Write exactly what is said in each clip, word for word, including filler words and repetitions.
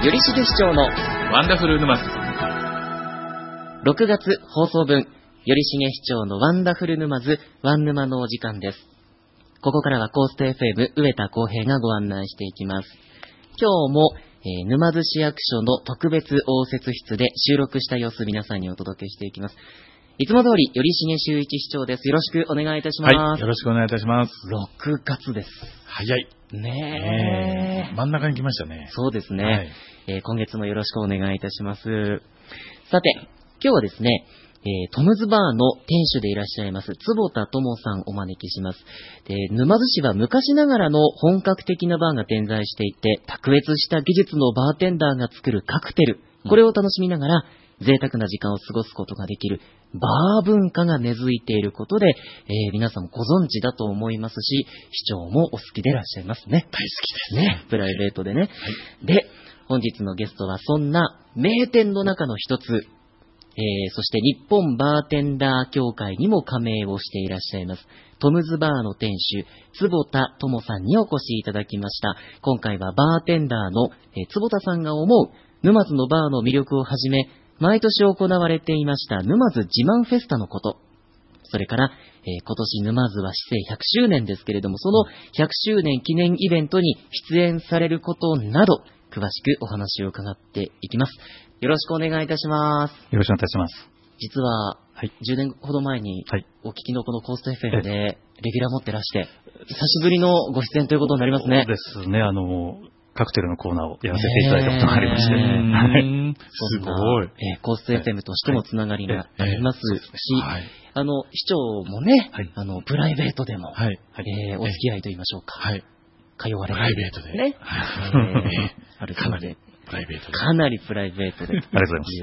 よりしげ市長のワンダフル沼津。 ろくがつ放送分、よりしげ市長のワンダフル沼津ワン沼のお時間です。ここからはコースト エフエム 上田浩平がご案内していきます。今日も、えー、沼津市役所の特別応接室で収録した様子、皆さんにお届けしていきます。いつも通り、よりしげ修一市長です。よろしくお願いいたします。 はい、よろしくお願いいたします。 ろくがつです。 早い。 ねえ。 真ん中に来ましたね。 そうですね。 はい、 えー、今月もよろしくお願いいたします。さて、今日はですね、えー、トムズバーの店主でいらっしゃいます坪田智さんをお招きします。で、沼津市は昔ながらの本格的なバーが点在していて、卓越した技術のバーテンダーが作るカクテル、これを楽しみながら贅沢な時間を過ごすことができるバー文化が根付いていることで、えー、皆さんもご存知だと思いますし、市長もお好きでいらっしゃいますね。 大好きですね、プライベートでね、 はい、 で、本日のゲストはそんな名店の中の一つ、えー、そして日本バーテンダー協会にも加盟をしていらっしゃいますトムズバーの店主坪田智さんにお越しいただきました。今回はバーテンダーの、えー、坪田さんが思う沼津のバーの魅力をはじめ、毎年行われていました沼津自慢フェスタのこと、それから、えー、今年沼津は市政ひゃくしゅうねんですけれども、そのひゃくしゅうねん記念イベントに出演されることなど、詳しくお話を伺っていきます。よろしくお願いいたします。 よろしくお願いいたします。 実は、 はい、 じゅうねんほど前にお聞きのこのコースト エフエム でレギュラー持ってらして、久しぶりのご出演ということになりますね。 そうですね。あの、カクテルのコーナーをやらせていただいたことがありまして、ね、 すごい、 えー、コースト エフエム としてもつながりがありますし、はい、あの市長もね、はい、あのプライベートでも、はい、えー、お付き合いといいましょうか、はい、通われてプライベートで、 ね、えー、あるかなりプライベートでかなりプライベートでありがとうございます。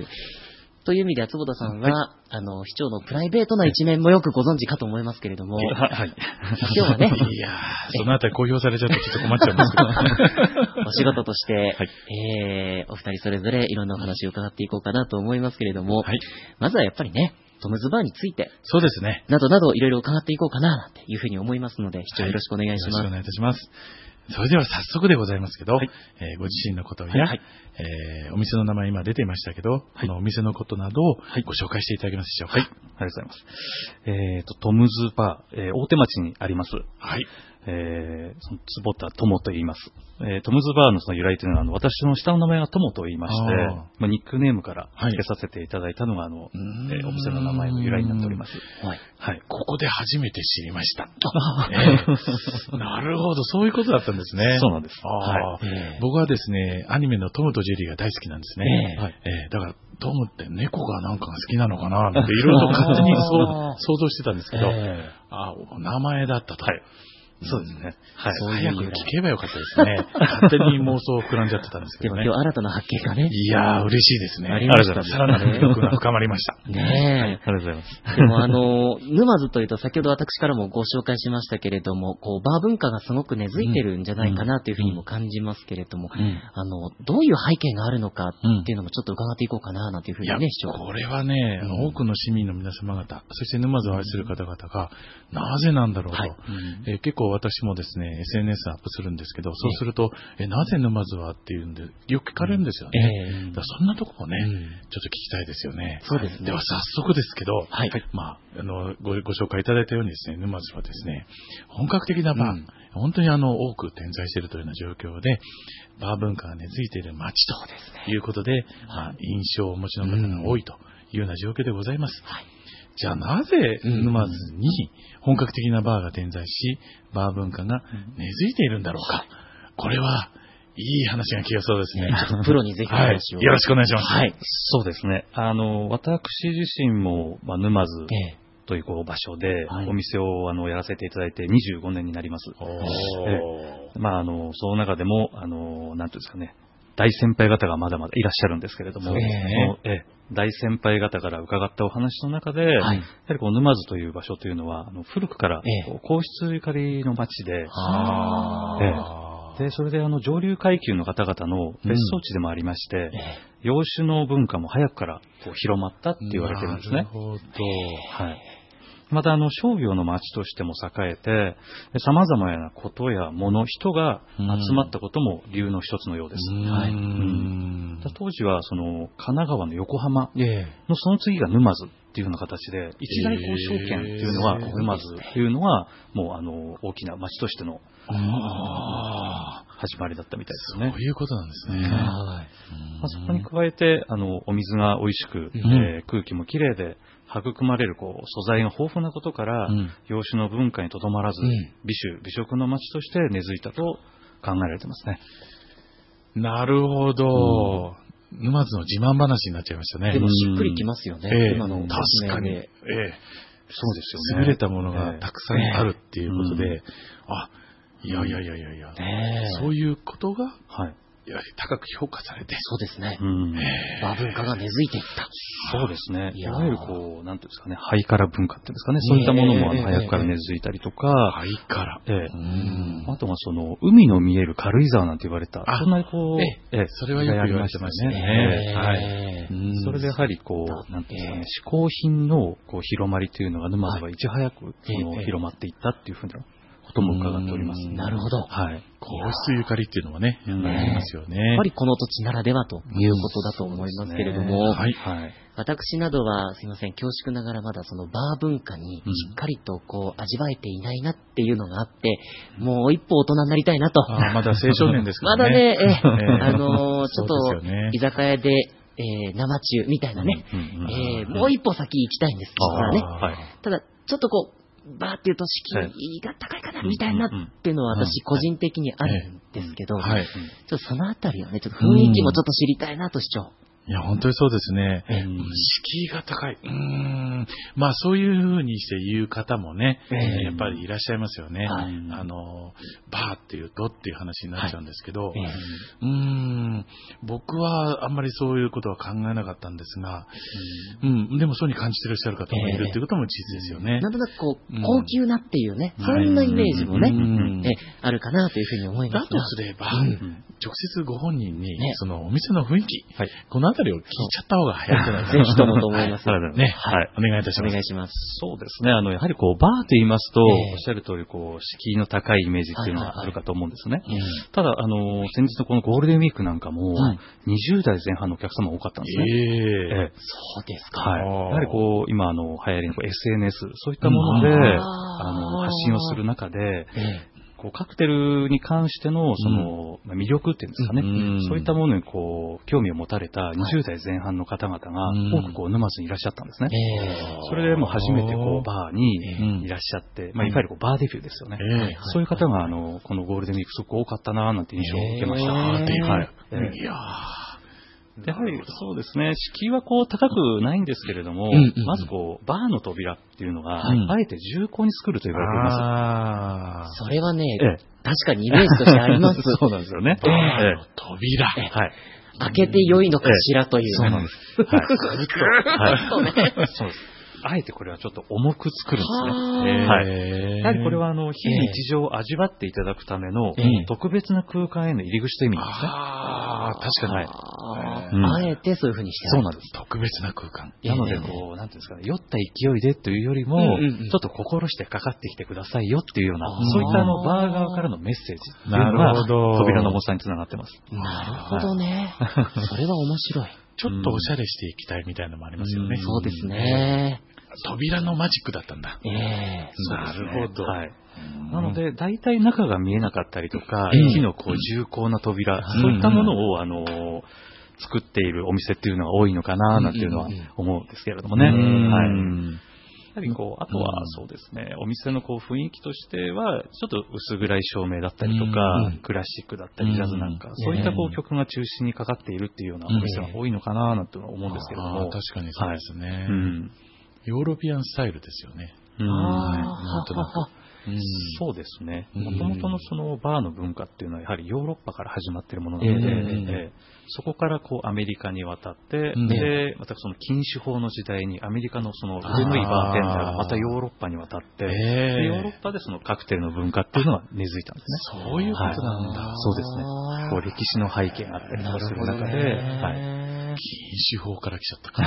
という意味では坪田さんは、はい、あの市長のプライベートな一面もよくご存知かと思いますけれども、はい、今日はね、 いやそのあたり公表されちゃうとちょっと困っちゃうんですけど、 お仕事として、はい、えー、お二人それぞれいろんなお話を伺っていこうかなと思いますけれども、はい、まずはやっぱりね、トムズバーについて、 そうですね、 などなどいろいろ伺っていこうかななんていうふうに思いますので、市長よろしくお願いします。 はい、よろしくお願いいたします。それでは早速でございますけど、はい、えー、ご自身のことや、はいはい、えー、お店の名前今出ていましたけど、はい、このお店のことなどをご紹介していただけますでしょうか。 はい、ありがとうございます。えーと、トムズバー、えー、大手町にあります。はい。えー、その坪田智と言います。えー、トムズバーのその由来というのは、あの、私の下の名前が智と言いまして、あまあ、ニックネームから付けさせていただいたのが、あの、えー、お店の名前の由来になっております。 はい。はい。ここで初めて知りました。えー、なるほど、そういうことだったんですね。 そうなんです。 はい。えー、僕はですね、アニメのトムとジェリーが大好きなんですね。えー、はい。えー、だから、トムって猫がなんかが好きなのかななんていろいろと勝手に想像してたんですけど、えー、あ、名前だったと。はい。 そうですね。 はい。早く聞けばよかったですね。勝手に妄想を膨らんじゃってたんですけどね。 でも今日新たな発見がね。 いやー、嬉しいですね。 ありましたね。 さらなる魅力が深まりました。 ねえ。 ありがとうございます。 でもあの、沼津というと先ほど私からもご紹介しましたけれども、こう、バー文化がすごく根付いてるんじゃないかなというふうにも感じますけれども、うんうん、あの、どういう背景があるのかっていうのもちょっと伺っていこうかななんていうふうにね、市長。 これはね、うん、多くの市民の皆様方、そして沼津を愛する方々が、なぜなんだろうと、はい、えー、結構私もですね、エスエヌエス アップするんですけど、そうすると、え、なぜ沼津はっていうんで、よく聞かれるんですよね。えー、だからそんなとこをね、うん、ちょっと聞きたいですよね。 そうですね。 では早速ですけど、はい。まあ、あのご、ご紹介いただいたようにですね、沼津はですね、本格的なバー、うん、本当にあの、多く点在しているというような状況で、バー文化が根付いている街ということで、でね、まあ、印象をお持ちの方が多いというような状況でございます。はい。じゃあなぜ沼津に本格的なバーが点在し、バー文化が根付いているんだろうか。これはいい話が聞けそうですね。 プロにぜひお話を、 はい。よろしくお願いします。 はい。そうですね。あの、私自身も、まあ、沼津というこう場所でお店をあのやらせていただいてにじゅうごねんになります。えー、まあ、あの、その中でも、あの、なんていうんですかね、大先輩方がまだまだいらっしゃるんですけれども、えー、大先輩方から伺ったお話の中で、はい、やはりこう沼津という場所というのはあの古くからこう皇室ゆかりの町で、あえー、でそれであの上流階級の方々の別荘地でもありまして、うん、洋酒の文化も早くからこう広まったって言われてるんですね。なるほど。はい。 またあの商業の町としても栄えて、様々なことや物、人が集まったことも理由の一つのようです。はい。うん、当時はその神奈川の横浜のその次が沼津っていうような形で、一大交渉圏っていうのは沼津っていうのはもうあの大きな町としての始まりだったみたいですね。 そういうことなんですね。 はい。まあ、そこに加えてあのお水が美味しく、うんえー、空気もきれいで育まれるこう素材が豊富なことから、うん、洋酒の文化にとどまらず、うん、美酒美食の町として根付いたと考えられてますね。 なるほど。うん、沼津の自慢話になっちゃいましたね。 でもしっくりきますよね。 えー、 今の確かに。ええ、 そうですよね。 優れたものがたくさんあるっていうことで、えー、あ、いやいやいやいやいや、えー、そういうことが、はい。やはり高く評価されて。 そうですね。うん、和文化が根付いていった。 そうですね。いわゆるこう、なんていうんですかね、ハイカラ文化っていうんですかね、そういったものも早くから根付いたりとか。 ハイカラ。 ええ。うん、あとはその、海の見える軽井沢なんて言われた。そんなにこう、ええ、それはよく言われてましたね。 ええはい。それでやはりこう、なんていうんですかね、嗜好品のこう広まりというのが沼津はいち早くその広まっていったっていうふうなことも伺っております。 なるほど。 はい。皇室ゆかりっていうのはね、ありますよね。 やっぱりこの土地ならではということだと思いますけれども、はい。私などは、すいません、恐縮ながらまだそのバー文化にしっかりとこう味わえていないなっていうのがあって、もう一歩大人になりたいなと。 あまだ青少年ですからね。 まだね、えー、あのー、ちょっと、居酒屋で、えー、生中みたいなね、えー、もう一歩先行きたいんですからね。はい、ただ、ちょっとこう、バーっていうと敷居が高いかなみたいなっていうのは私個人的にあるんですけど、ちょっとそのあたりはね、ちょっと雰囲気もちょっと知りたいなと主張。 いや、本当にそうですね。敷居が高い。うーん。まあ、そういう風にして言う方もね、えー、やっぱりいらっしゃいますよね。はい、あの、バーっていうとっていう話になっちゃうんですけど、はい、うーん。僕はあんまりそういうことは考えなかったんですが、うん、うん、でもそうに感じていらっしゃる方もいるっていうことも事実ですよね。 えー、なんとなくこう、高級なっていうね、うん、そんなイメージもね、うんえ、あるかなというふうに思います。 だとすれば、うん、直接ご本人に、ね、そのお店の雰囲気、はい、このあたりを聞いちゃった方が早いんじゃないかな。 ぜひともと思います。 ね。はい。お願いいたします。 お願いします。 そうですね。あの、やはりこう、バーと言いますと、おっしゃる通り、こう、敷居の高いイメージっていうのがあるかと思うんですね。ただ、あの、先日のこのゴールデンウィークなんかも、にじゅう代前半のお客様多かったんですね。 ええ。そうですか。 はい。やはりこう、今、あの、流行りの エスエヌエス、そういったもので、あの、発信をする中で、こうカクテルに関してのその、うん、魅力っていうんですかね、うん、そういったものにこう興味を持たれたにじゅう代前半の方々が多くこう沼津にいらっしゃったんですね。えー、それでもう初めてこうバーにいらっしゃって、まあ、いわゆるこうバーデビューですよね。えー、そういう方があのこのゴールデンウィークすごく多かったなーなんて印象を受けました。 えー、はい。えー、いやー。 やはりそうですね、敷居はこう高くないんですけれども、うんうんうん、まずこうバーの扉っていうのが、はい、あえて重厚に作ると言われています。 あそれはね、ええ、確かにイメージとしてあります。 そうなんですよね。 バーの扉。 ええ、はい。開けて良いのかしらという。 そうなんです。はい。はい。そうです。あえてこれはちょっと重く作るんですね。はい。やはりこれはあの、非日常を味わっていただくための特別な空間への入り口という意味ですね。 ああ、確かに。 はい。あえてそういうふうにしてそうなんです。 特別な空間。 なので、こう、なんていうんですかね、酔った勢いでというよりも、ちょっと心してかかってきてくださいよっていうような、そういったあの、バー側からのメッセージっていうのが、扉の重さにつながってます。 なるほどね。それは面白い。 ちょっとおしゃれしていきたいみたいなのもありますよね。 そうですね。 扉のマジックだったんだ。 ええー、なるほど。はい。 なので、大体中が見えなかったりとか、木のこう重厚な扉、そういったものを、あの、作っているお店っていうのが多いのかな、なんていうのは思うんですけれどもね。はい。やはりこう、あとはそうですね、お店のこう雰囲気としては、ちょっと薄暗い照明だったりとか、クラシックだったり、ジャズなんか、そういったこう曲が中心にかかっているっていうようなお店が多いのかな、なんて思うんですけれども。 確かにそうですね。はいうんヨーロピアンスタイルですよね。うん、なんとなく。 うん、そうですね。もともとのそのバーの文化っていうのはやはりヨーロッパから始まっているものなので、えーえー、そこからこうアメリカに渡って、うん、で、またその禁酒法の時代にアメリカのその腕のいいバーテンダーがまたヨーロッパに渡って、えー、でヨーロッパでそのカクテルの文化っていうのが根付いたんですね。そういうことなんだ。 はい、そうですね。こう歴史の背景があったりとかする中で、はい。 禁酒法から来ちゃったから、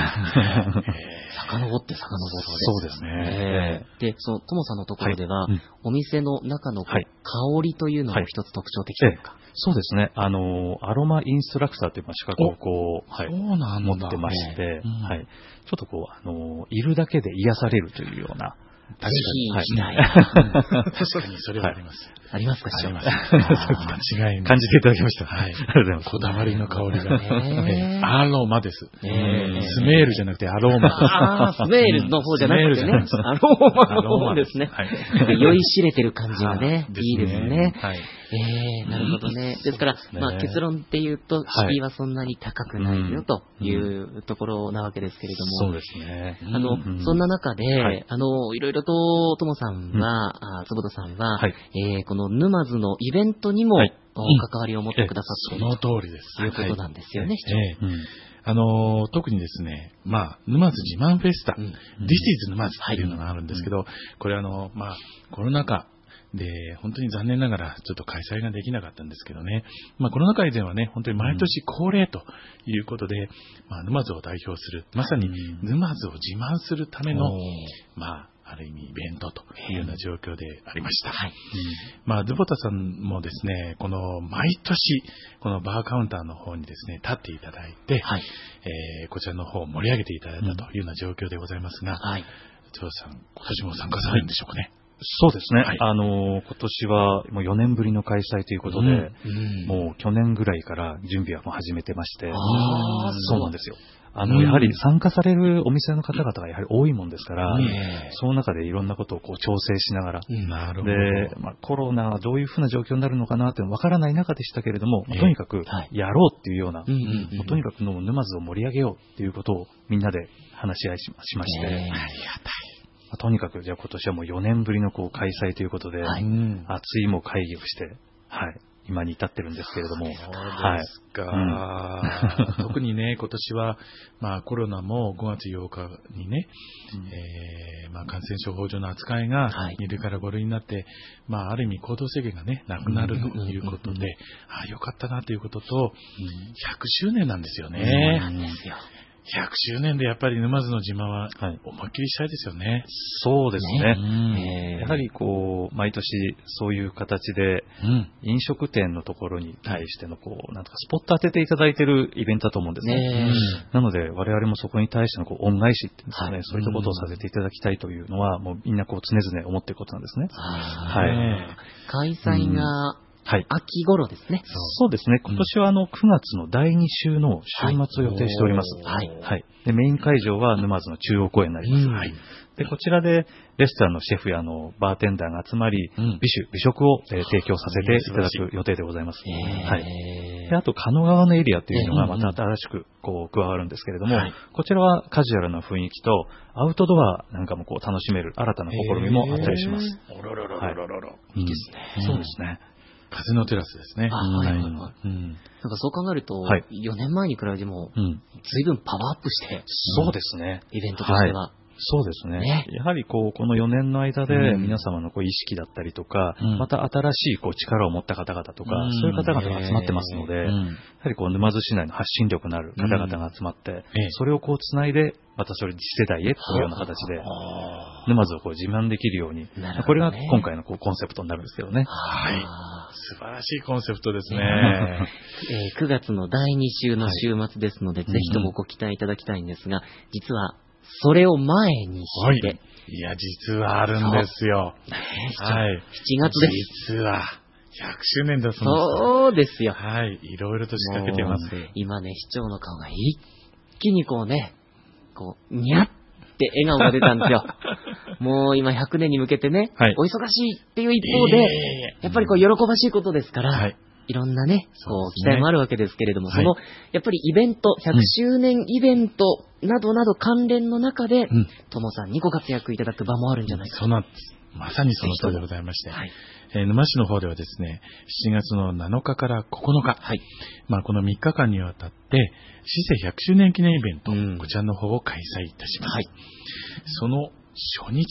ね。 遡って遡って。 そうですね。 で、その、ともさんのところでは、はい、お店の中の香りというのも一つ特徴的というか。 はい、そうですね。あの、アロマインストラクターという資格をこう、 はい、そうなんだ持ってまして、うん、はい。ちょっとこう、あの、いるだけで癒されるというような、 確かに。はい、 確かにそれはあります。 ありますか、 あります。間違いない。 感じていただきました。 はい。ありがとうございます。こだわりの香りが。ね、アロマです。スメールじゃなくてアローマ。 ああ、スメールの方じゃなくてね。アローマの方ですね。酔いしれてる感じがね、いいですね。はい。えー、なるほどね。ですから、まあ結論っていうと、敷居はそんなに高くないよというところなわけですけれども。 そうですね。 あの、そんな中で、あの、いろいろと、ともさんは、坪田さんは、えこの沼津のイベントにも、関わりを持ってくださっている。 その通りです。 ということなんですよね、市長。 あの、特にですね、まあ、沼津自慢フェスタ、This is 沼津っていうのがあるんですけど、これあの、まあ、コロナ禍、で、本当に残念ながらちょっと開催ができなかったんですけどね。まあコロナ禍以前はね、本当に毎年恒例ということで、うん、まあ沼津を代表する、まさに沼津を自慢するための、うん、まあ、ある意味イベントというような状況でありました。はい。うん、まあ、ズボタさんもですね、この毎年、このバーカウンターの方にですね、立っていただいて、はい、えー、こちらの方を盛り上げていただいたというような状況でございますが、はい。ズボタさん、今年も参加されるんでしょうかね。 そうですね。はい、あの、今年はもうよねんぶりの開催ということで、うんうん、もう去年ぐらいから準備はもう始めてまして、あそうなんですよ。あの、うん、やはり参加されるお店の方々がやはり多いもんですから、うん、その中でいろんなことをこう調整しながら、うん、なるほど。で、まあ、コロナはどういうふうな状況になるのかなってわからない中でしたけれども、えー、とにかくやろうっていうような、はい、もうとにかくの沼津を盛り上げようっていうことをみんなで話し合いしまして、えー、ありがたい。とにかく、じゃあ今年はもうよねんぶりのこう開催ということで、はい、熱いも会議をして、はい、今に至ってるんですけれども。そうですか。はいうん、特にね、今年は、まあコロナもごがつようかにね、うんえーまあ、感染症法上の扱いがに類からご類になって、はい、まあある意味行動制限がね、なくなるということで、ああ、よかったなということと、うん、ひゃくしゅうねんなんですよね。 なんですよ。 ひゃくしゅうねんでやっぱり沼津の自慢は思いっきりしたいですよね。はい、 そうですね。ねやはりこう、毎年そういう形で、飲食店のところに対してのこう、なんとかスポット当てていただいているイベントだと思うんですね。ねなので我々もそこに対してのこう恩返しっていうんですかね、はい、そういったことをさせていただきたいというのは、もうみんなこう常々思っていることなんですね。 はい。開催が、はい。秋頃ですね。 そうですね。今年はあのくがつのだいに週の週末を予定しております。はい。はい。で、メイン会場は沼津の中央公園になります。はい。で、こちらでレストランのシェフやのバーテンダーが集まり、うん、美酒、美食を、えー、提供させていただく予定でございます。はい。で、あと、鹿野川のエリアというのがまた新しくこう加わるんですけれども、はい、こちらはカジュアルな雰囲気とアウトドアなんかもこう楽しめる新たな試みもあったりします。 おろろろろろろ。 いいですね。 そうですね。 風のテラスですね。 はい。なんかそう考えると、はい、よねんまえに比べても、ずいぶんパワーアップして、 そうですね。 イベントとしては。はいそうですね。ねやはりこう、このよねんの間で皆様のこう意識だったりとか、うん、また新しいこう力を持った方々とか、うん、そういう方々が集まってますので、うん、やはりこう沼津市内の発信力のある方々が集まって、うん、それをこうつないで、またそれ次世代へというような形で、沼津をこう自慢できるように、ね、これが今回のこうコンセプトになるんですけどね。 はい。素晴らしいコンセプトですね。 えー、くがつのだいに週の週末ですので、はい、ぜひともご期待いただきたいんですが、実は、それを前にして、はい、 いや、実はあるんですよ。 はい。しちがつです。 実は、ひゃくしゅうねんだそうです。 そうですよ。 はい。いろいろと仕掛けてます。 今ね、市長の顔が一気にこうね、こう、にゃって笑顔が出たんですよ。もう今ひゃくねんに向けてね、はい、お忙しいっていう一方で、やっぱりこう、喜ばしいことですから、はいいろんなね、こう、期待もあるわけですけれども、その、やっぱりイベント、ひゃくしゅうねんイベントなどなど関連の中で、ともさんにご活躍いただく場もあるんじゃないかと。 そうなんです。まさにその通りでございまして、はいえー、沼市の方ではですね、しちがつのなのかからここのか、はいまあ、このみっかかんにわたって、市政ひゃくしゅうねん記念イベント、うん、こちらの方を開催いたします。はい、その初日、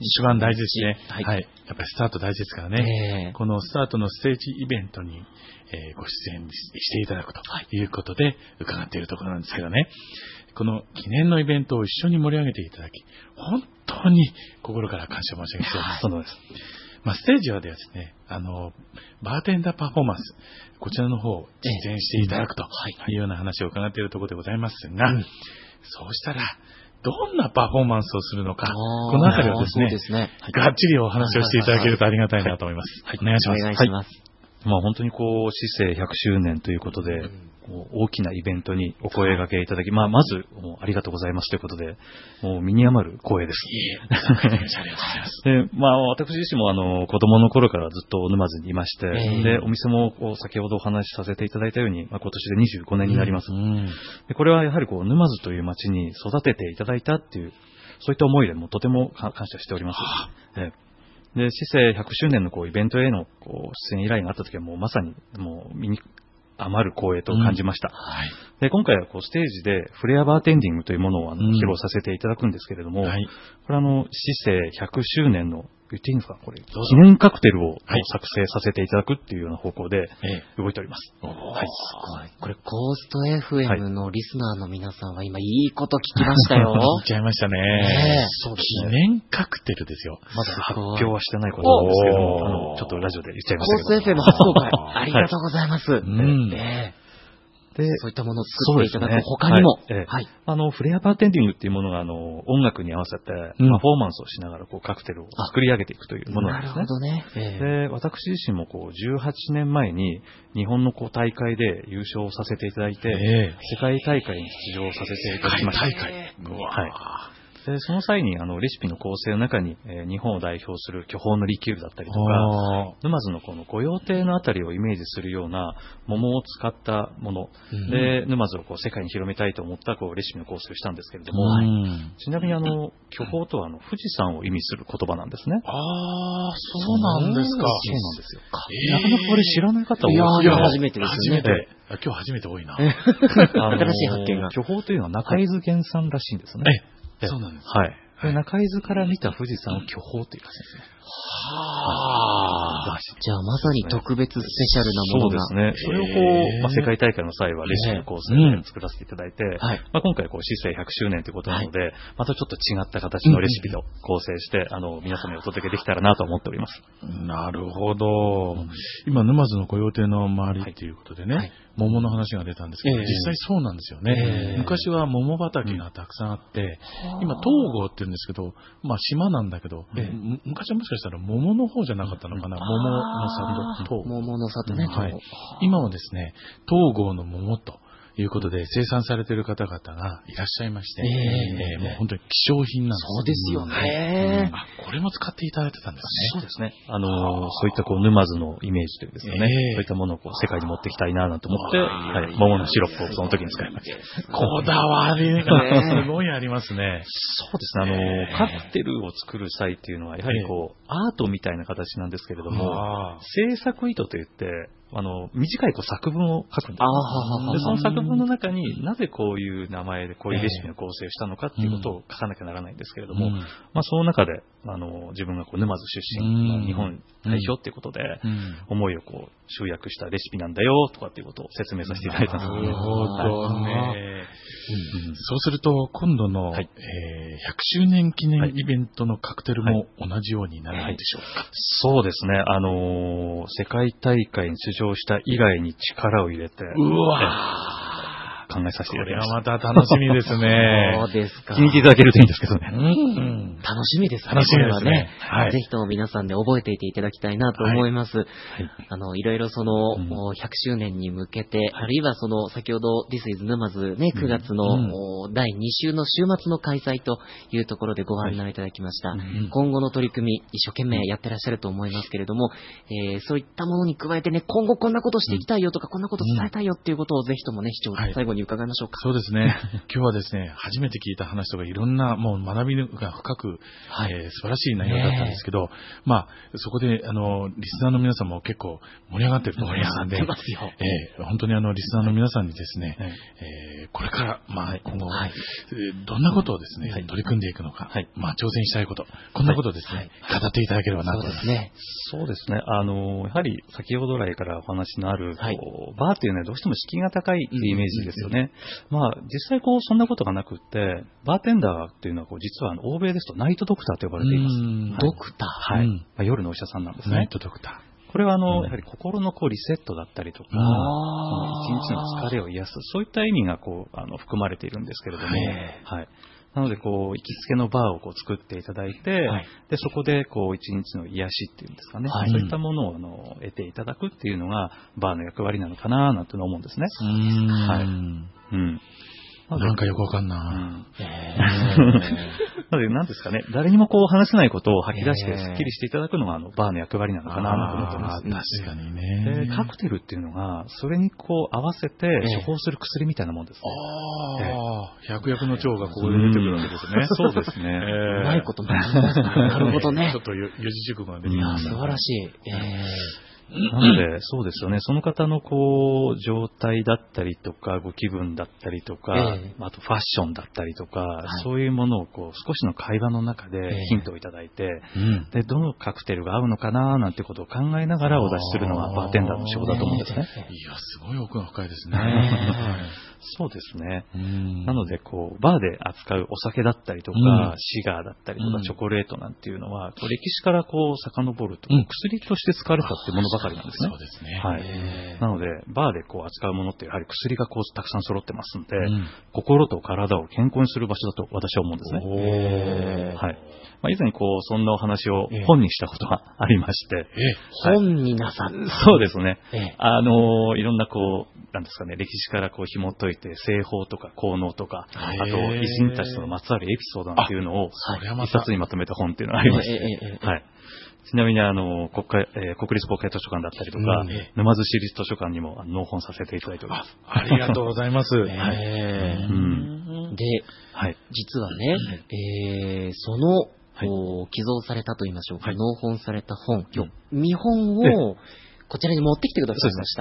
一番大事ですね。 はい。 はい。やっぱりスタート大事ですからね。 えー、 このスタートのステージイベントに、えー、ご出演していただくということで伺っているところなんですけどね。この記念のイベントを一緒に盛り上げていただき、本当に心から感謝申し上げています。 そうです。 まあ、ステージはではですね、あの、バーテンダーパフォーマンス、こちらの方を実演していただくというような話を伺っているところでございますが、うん、そうしたら、どんなパフォーマンスをするのか、このあたりをですね、ですね、がっちりお話をしていただけるとありがたいなと思います。 はい、お願いします。お願いします。 はい、まあ、本当にこう、市政ひゃくしゅうねんということで、うんこう大きなイベントにお声掛けいただき、まあ、まず、もうありがとうございますということで、もう身に余る光栄です。 いえ、ありがとうございます。 で、まあ、私自身もあの、子供の頃からずっと沼津にいまして、えー、で、お店もこう先ほどお話しさせていただいたように、まあ、今年でにじゅうごねんになります。うんうん、でこれはやはりこう、沼津という町に育てていただいたっていう、そういった思いでもとても感謝しております。でで、市政ひゃくしゅうねんのこうイベントへのこう出演依頼があった時はもうまさにもう見に余る光栄と感じました。うんはい、で今回はこうステージでフレアバーテンディングというものをあの、うん、披露させていただくんですけれども、はい、これはあの市政ひゃくしゅうねんの言っていいんですかこれ記念カクテルを作成させていただくっていうような方向で動いております。 ええ、はい、すごい。これゴースト エフエム のリスナーの皆さんは今いいこと聞きましたよ。 聞いちゃいましたね。ねそうですね。記念カクテルですよ。 まだ発表はしてないことなんですけども、あのちょっとラジオで言っちゃいましたけど。 ゴースト エフエム 初公開ありがとうございます。はい、うん。えーでそういったものを作っていただく他にも、 ねはいはい、あのフレアバーテンディングっていうものがあの音楽に合わせてパフォーマンスをしながらこうカクテルを作り上げていくというものなんですね。 なるほどね。 えー、で私自身もこうじゅうはちねんまえに日本のこう大会で優勝させていただいて、えー、世界大会に出場させていただきました。 世界大会。うわはい。でその際にあのレシピの構成の中に、えー、日本を代表する巨峰のリキュールだったりとか沼津のこの御用邸のあたりをイメージするような桃を使ったもの、うん、で沼津をこう世界に広めたいと思ったこうレシピの構成をしたんですけれども、うん、ちなみにあの巨峰とはあの富士山を意味する言葉なんですね。 ああそうなんですか。 そうなんですよ。えー、なかなかこれ知らない方多い。 いや初めてですね。 初めて。今日初めて多いな。 新しい発見が。 巨峰というのは中伊豆原産らしいんですね。 えそうなんです。 はい。中伊豆から見た富士山を巨峰というらしいですね。 はあ。じゃあまさに特別スペシャルなものが。 そうですね。それをこう、まあ、世界大会の際はレシピの構成で作らせていただいて、うんはいまあ、今回こう、市政ひゃくしゅうねんということなので、はい、またちょっと違った形のレシピと構成して、あの、皆様にお届けできたらなと思っております。 なるほど。今、沼津の御用邸の周りっていうことでね、はい、桃の話が出たんですけど、えー、実際そうなんですよね。えー、昔は桃畑がたくさんあって、うん、今、東郷って言うんですけど、まあ、島なんだけど、えー、昔はもしかしたら桃の方じゃなかったのかな、桃の里と。 桃の里ね、 はい。今はですね、東郷の桃ということで生産されている方々がいらっしゃいまして、えーえー、もう本当に希少品なんです。 そうですよね、 うん。あ、これも使っていただいてたんですね。 そうですね。あのー、そういったこう沼津のイメージというですかね、えー、そういったものをこう世界に持っていきたいななんて思って、はい、桃のシロップをその時に使いました。 こだわりがすごいありますね。 そうですね。あのーえー、カクテルを作る際っていうのはやはりこう、えー、アートみたいな形なんですけれども、制作意図といってあの短いこう作文を書くんです。でその作文の中になぜこういう名前でこういうレシピの構成をしたのかっていうことを書かなきゃならないんですけれども、うんまあ、その中であの自分がこう沼津出身、うん、日本代表っていうことで、うん、思いをこう集約したレシピなんだよとかっていうことを説明させていただいたんです。 なるほどね。うん、そうすると今度の、はいえー、ひゃくしゅうねん記念イベントのカクテルも同じようになるんでしょうか。はいはい、 そうですね。あのー、世界大会に出場した以外に力を入れて、 うわー考えさせていただきました。 これはまた楽しみですね。 そうですか。 気に入っていただけるといいんですけどね。 うん、楽しみですね。 楽しみですね。 はい、ぜひとも皆さんで覚えていていただきたいなと思います。はい、あの、いろいろその、うん、ひゃくしゅうねんに向けて、あるいはその、先ほど This is 沼津ね、くがつの、うん、だいに週の週末の開催というところでご案内いただきました。はい、今後の取り組み、一生懸命やってらっしゃると思いますけれども、えー、そういったものに加えてね、今後こんなことしていきたいよとか、こんなこと伝えたいよっていうことをぜひともね、視聴、最後にに伺いましょうか。 そうですね。今日はですね、初めて聞いた話とかいろんなもう学びが深く、はい、えー、素晴らしい内容だったんですけど、まあ、そこで、あの、リスナーの皆さんも結構盛り上がってると思いますので、 盛り上がってますよ。 えー、本当にあの、リスナーの皆さんにですね、えー、これから、まあ、今後、はい、どんなことをですね、はい、取り組んでいくのか、はい、まあ、挑戦したいこと、こんなことをですね、はい、語っていただければなと思います。 そうですね。そうですね。あの、やはり先ほど来からお話のある、はい、バーっていうのはどうしても敷居が高いっていうイメージですよね。うんうんうん、まあ、実際こう、そんなことがなくって、バーテンダーっていうのはこう、実はあの欧米ですとナイトドクターと呼ばれています。 はい、ドクター、 はい、うん、まあ、夜のお医者さんなんですね。 ナイトドクター。 これはあの、うん、やはり心のこうリセットだったりとか、その一日の疲れを癒す、そういった意味がこう、あの、含まれているんですけれども、はい。なので、こう、行きつけのバーをこう作っていただいて、はい、で、そこで、こう、一日の癒しっていうんですかね、はい、そういったものを、あの、得ていただくっていうのが、バーの役割なのかな、なんて思うんですね。 うーん。 はい。うん。 なんかよくわかんな。うん、 なので、なんですかね、誰にもこう話せないことを吐き出して、スッキリしていただくのが、あの、バーの役割なのかな、と思ってます。 確かにね。 で、カクテルっていうのが、それにこう合わせて処方する薬みたいなもんですね。 ああ、百薬の長がここで出てくるわけですね。 そうですね。 うまいこと学びますね。なるほどね。 ちょっと四字熟語が出てきました。 素晴らしい。えーなので、そうですよね。その方のこう、状態だったりとか、ご気分だったりとか、えー、あとファッションだったりとか、はい、そういうものをこう、少しの会話の中でヒントをいただいて、えーうん、で、どのカクテルが合うのかななんてことを考えながらお出しするのがバーテンダーの仕事だと思うんですね。 いや、すごい奥が深いですね。 そうですね。なので、こう、バーで扱うお酒だったりとか、うん、シガーだったりとか、チョコレートなんていうのは、こう歴史からこう、遡ると、うん、薬として使われたっていうものばかりなんですね。 そうですね。 はい。なので、バーでこう、扱うものって、やはり薬がこう、たくさん揃ってますんで、うん、心と体を健康にする場所だと私は思うんですね。はい。まあ、以前こう、そんなお話を本にしたことがありまして。ええはい、本になさった。 そうですね。ええ、あの、いろんなこう、なんですかね、歴史からこう紐解いて、製法とか効能とか、あと偉人たちとのまつわるエピソードなんていうのを一冊にまとめた本っていうのがありまして、はい。ちなみにあの国会、えー、国立公開図書館だったりとか、うん、沼津市立図書館にも納本させていただいております。 あ, ありがとうございます。はい。 うん、で、はい、実はね、えー、そのはい、寄贈されたと言いましょうか、はい、納本された本、今日、見本をこちらに持ってきてくださいました。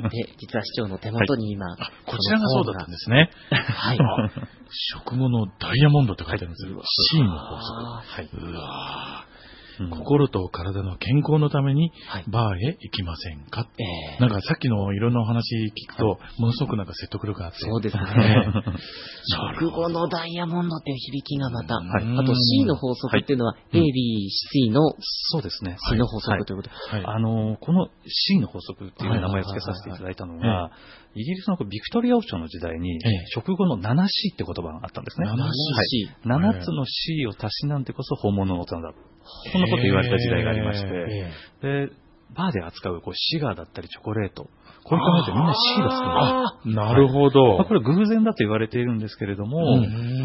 で、実は市長の手元に今、はい、 こちらがそうだったんですね。はい。食後のダイヤモンドって書いてあるんですよ。シーンの法則。はい。うわー心と体の健康のためにバーへ行きませんか、はいえー、なんかさっきのいろんなお話聞くと、ものすごくなんか説得力があって。 そうですね。食後のダイヤモンドっていう響きがまた、はい、あと シー の法則っていうのは、はい、エービーシー の、 そうですね。 シー の法則ということで。 はいはい、あの、この シー の法則っていう名前を付けさせていただいたのが、イギリスのビクトリア王朝の時代に、食後の ナナシー って言葉があったんですね。 ななシー。 ななつの シー を足しなんてこそ本物の大人だ。こんなこと言われた時代がありまして、で、バーで扱うこうシガーだったりチョコレート、こういったものってみんな シー が好きなんです。なるほど。 はいまあ、これ偶然だと言われているんですけれども、はい、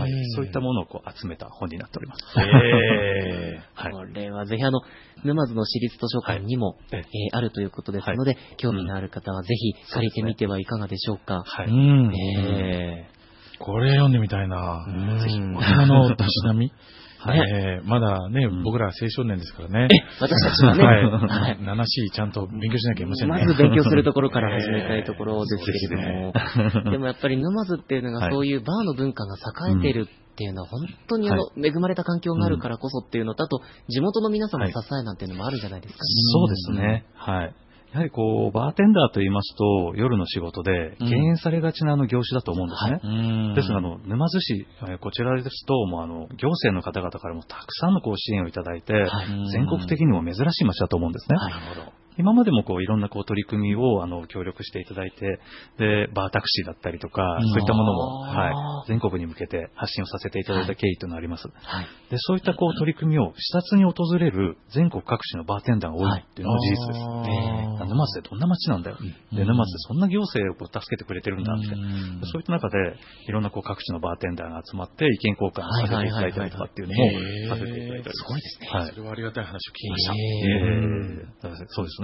そういったものをこう集めた本になっております。 へはい、これはぜひあの、沼津の市立図書館にも、はいえー、あるということですので、はい、興味のある方はぜひ借りてみてはいかがでしょうか。 はい。うんえー、これ読んでみたいな。ぜひ、大人のたしなみはいえー、まだね、うん、僕らは青少年ですからね。 私たちはね。 はい。ななシー ちゃんと勉強しなきゃいけませんね。 まず勉強するところから始めたいところですけれども。ね、でもやっぱり沼津っていうのがそういうバーの文化が栄えているっていうのは本当にあの、恵まれた環境があるからこそっていうのと、あと地元の皆さんの支えなんていうのもあるんじゃないですか。 そうですね。はい。やはりこう、バーテンダーと言いますと、夜の仕事で敬遠されがちなあの業種だと思うんですね。うんはい、ですが、あの、沼津市、こちらですと、もうあの、行政の方々からもたくさんのこう支援をいただいて、はい、全国的にも珍しい街だと思うんですね。 はい、なるほど。 今までもこういろんなこう取り組みをあの協力していただいて、で、バータクシーだったりとか、そういったものも、はい、全国に向けて発信をさせていただいた経緯というのがあります。はい、で、そういったこう取り組みを視察に訪れる全国各地のバーテンダーが多いっていうのも事実です。はい、沼津ってどんな街なんだよ。で、沼津でそんな行政をこう助けてくれてるんだって。そういった中で、いろんなこう各地のバーテンダーが集まって意見交換をさせていただいたりとかっていうのもさせていただいたり。 すごいですね。 はい。それはありがたい話を聞きました。 えー、そうですね。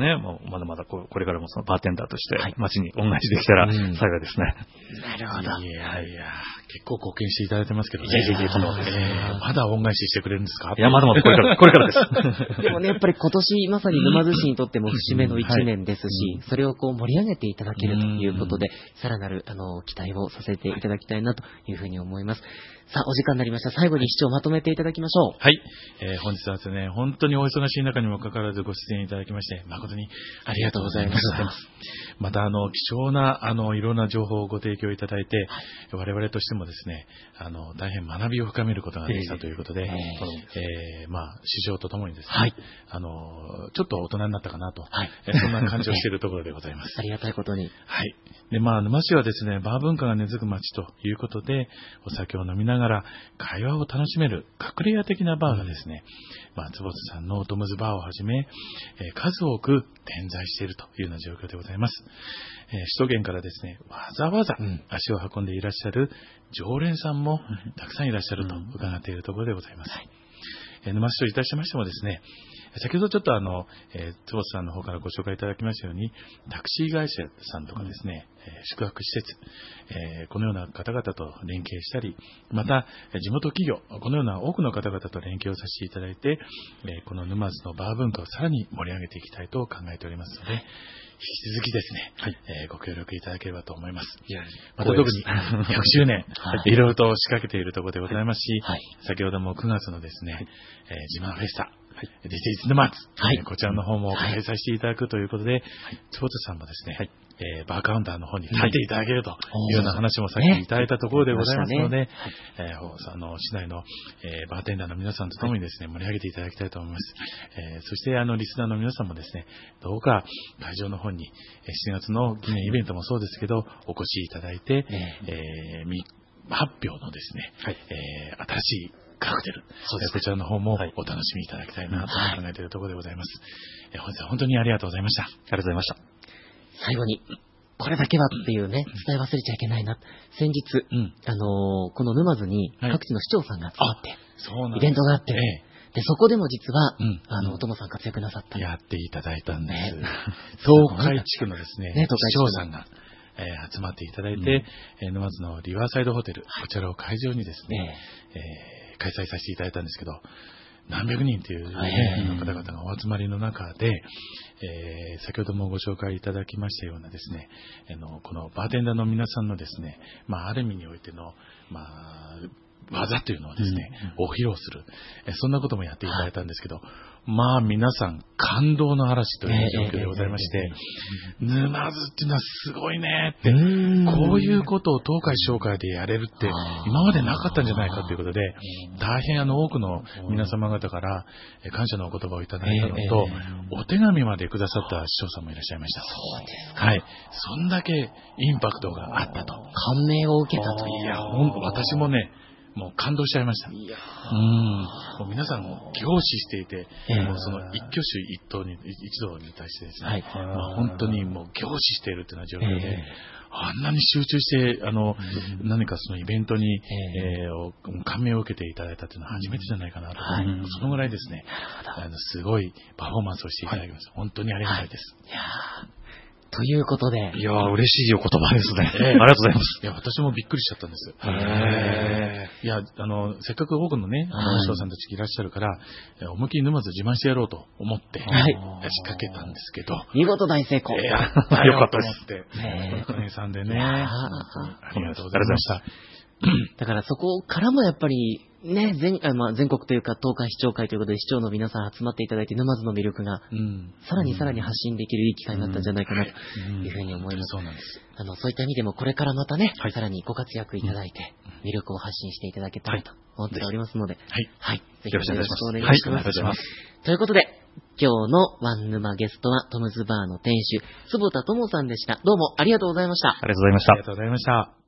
ね、もうまだまだこれからもそのバーテンダーとして街に恩返しできたら幸いですね。 なるほど。 いやいや、結構貢献していただいてますけどね。 いやいやいや、とんでもないです。 まだ恩返ししてくれるんですか？ いや、まだまだこれから、これからです。 でもね、やっぱり今年まさに沼津市にとっても節目の一年ですし、それをこう盛り上げていただけるということで、さらなるあの期待をさせていただきたいなというふうに思います。さあ、お時間になりました。最後に市長まとめていただきましょう。 はい。えー、本日はですね、本当にお忙しい中にもかかわらずご出演いただきまして、誠にありがとうございました。また、あの、貴重な、あの、いろんな情報をご提供いただいて、我々としてもですね、あの、大変学びを深めることができたということで、えー、まあ、市長とともにですね、はい、あの、ちょっと大人になったかなと、はい、そんな感じをしているところでございます。 ありがたいことに。 はい。で、まあ、沼市はですね、バー文化が根付く街ということで、お酒を飲みながら会話を楽しめる隠れ家的なバーがですね、まあ、坪津さんのトムズバーをはじめ、えー、数多く点在しているというような状況でございます。えー、首都圏からですね、わざわざ足を運んでいらっしゃる常連さんもたくさんいらっしゃると伺っているところでございます。はい、えー、沼市といたしましてもですね、先ほどちょっとあの、えー、坪津さんの方からご紹介いただきましたように、タクシー会社さんとかですね、えー、宿泊施設、えー、このような方々と連携したり、また、地元企業、このような多くの方々と連携をさせていただいて、えー、この沼津のバー文化をさらに盛り上げていきたいと考えておりますので、引き続きですね、はい、えー、ご協力いただければと思います。いや、また特にひゃくしゅうねん、はい、いろいろと仕掛けているところでございますし、はい、先ほどもくがつのですね、はい、えー、自慢フェスタ、はい、This is 沼津、はい、こちらの方も開催させていただくということで、坪津さんもですね、はい、えー、バーカウンターの方に立っていただけるというような話もさせていただいたところでございますので、ね、えー、あの市内の、えー、バーテンダーの皆さんと共にですね、盛り上げていただきたいと思います。えー、そしてあのリスナーの皆さんもですね、どうか会場の方にしちがつの記念イベントもそうですけど、お越しいただいて、えー、発表のですね、はい、えー、新しいカクテル、そうです、こちらの方もお楽しみいただきたいなと考えているところでございます。はい、本日は本当にありがとうございました。ありがとうございました。 最後に、これだけはっていうね、伝え忘れちゃいけないな。先日、うん、あのー、この沼津に各地の市長さんが集まって、はい、イベントがあって、ええ、で、そこでも実は、うん、あの、お友さん活躍なさった。 やっていただいたんです。ね、東海地区のですね、ね、市長さんが、えー、集まっていただいて、うん、沼津のリバーサイドホテル、こちらを会場にですね、えー、開催させていただいたんですけど、何百人という、ね、の方々がお集まりの中で、えー、先ほどもご紹介いただきましたようなですね、あのこのバーテンダーの皆さんのですね、まあ、ある意味においての、まあ、技というのをですね、うん、お披露する、えそんなこともやっていただいたんですけど、はい、まあ皆さん感動の嵐という状況でございまして、えーえーえー、沼津っていうのはすごいねって、こういうことを東海商会でやれるって今までなかったんじゃないかということで、大変あの多くの皆様方から感謝のお言葉をいただいたのと、えー、お手紙までくださった市長さんもいらっしゃいました。 そうですか。 はい。そんだけインパクトがあったと。 感銘を受けたと。 いや、ほんと私もね、もう感動しちゃいました。いやうん。もう皆さんも凝視していて、えー、もうその一挙手一投に、一同に対してですね、はい、まあ、本当にもう凝視しているというような状況で、えー、あんなに集中して、あの、うん、何かそのイベントに、えーえー、感銘を受けていただいたというのは初めてじゃないかなと、うん、そのぐらいですね、あのすごいパフォーマンスをしていただきました。はい、本当にありがたいです。はい、いやということで。 いやー、嬉しいお言葉ですね。えー、ありがとうございます。 いや、私もびっくりしちゃったんです。へー。いや、あの、せっかく多くのね、あの、市長さんたちいらっしゃるから、思いっきり沼津自慢してやろうと思って、はい、仕掛けたんですけど。 見事大成功。 いや、よかったです。って。おかげさんでね。ありがとうございました。 だからそこからもやっぱり、ね、全、まあ、全国というか東海市長会ということで市長の皆さん集まっていただいて沼津の魅力が、うん、さらにさらに発信できるいい機会になったんじゃないかなというふうに思います。 そうなんです。 あの、そういった意味でもこれからまたね、はい、さらにご活躍いただいて、魅力を発信していただけたらと思っておりますので、はい。はい。ぜひよろしくお願いします。はい。お願いします。ということで、今日のワン沼ゲストはトムズバーの店主、坪田智さんでした。どうもありがとうございました。 ありがとうございました。 ありがとうございました。